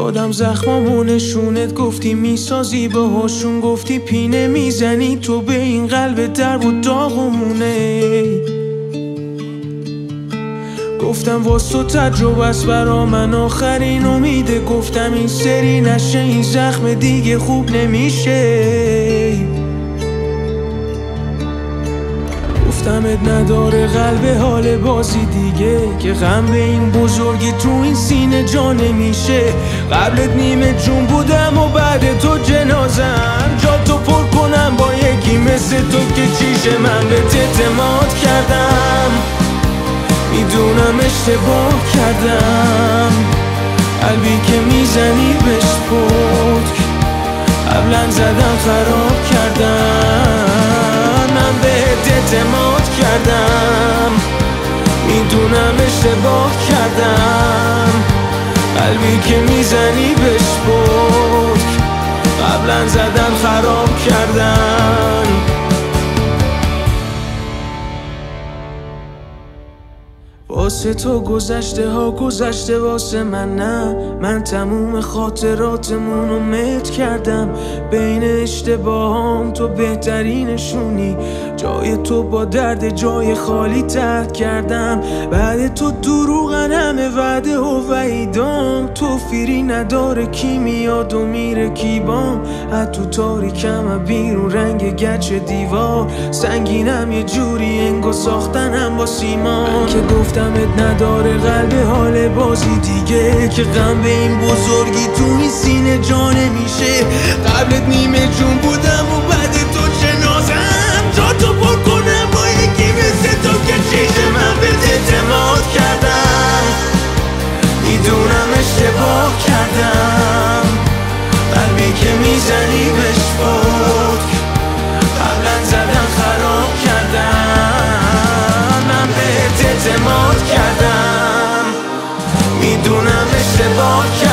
دادم زخمامو نشونت، گفتی میسازی باهاشون، گفتی پینه میزنی تو به این قلب درب و داغمونه. گفتم واسه تجربه است برا من آخرین امیده، گفتم این سری نشه این زخم دیگه خوب نمیشه. گفتمت نداره قلب حال بازی دیگه، که غم به این بزرگی تو این سینه جا نمیشه. قبلت نیمه جون بودم و بعد تو جنازم، جا تو پر کنم با یکی مثل تو که چیشه. من به اعتماد کردم، میدونم اشتباه کردم، قلبی که میزنی بهش پتک قبلا زدم خراب کردم. من بهت اعتماد کردم، میدونم اشتباه کردم، قلبی که میزنی بهش پتک قبلا زدم خراب کردم. واسه تو گذشته ها گذشته، واسه من نه. من تموم خاطراتمونو مت کردم، بین اشتباهام تو بهترینشونی. جای تو با درد جای خالی ترد کردم، بعد تو دروغن همه وعده و وعیدام. توفیری نداره کی میاد و میره کی بام، حتی تاریکم بیرون رنگ گچ دیوار. سنگینم یه جوری انگو ساختنم با سیمان، که گفتمت نداره قلب حال بازی دیگه، که غم به این بزرگی تو این سینه جا نمیشه. قبلت نیمه جون بودم و بعد تو جنازم، جا تو پر کنم با یکی مثل تو که چیشه. من بهت اعتماد کردم، میدونم اشتباه کردم، قلبی که میزنی بهش پتک قبلا زدم خراب کردم. من بهت اعتماد کردم، میدونم اشتباه کردم،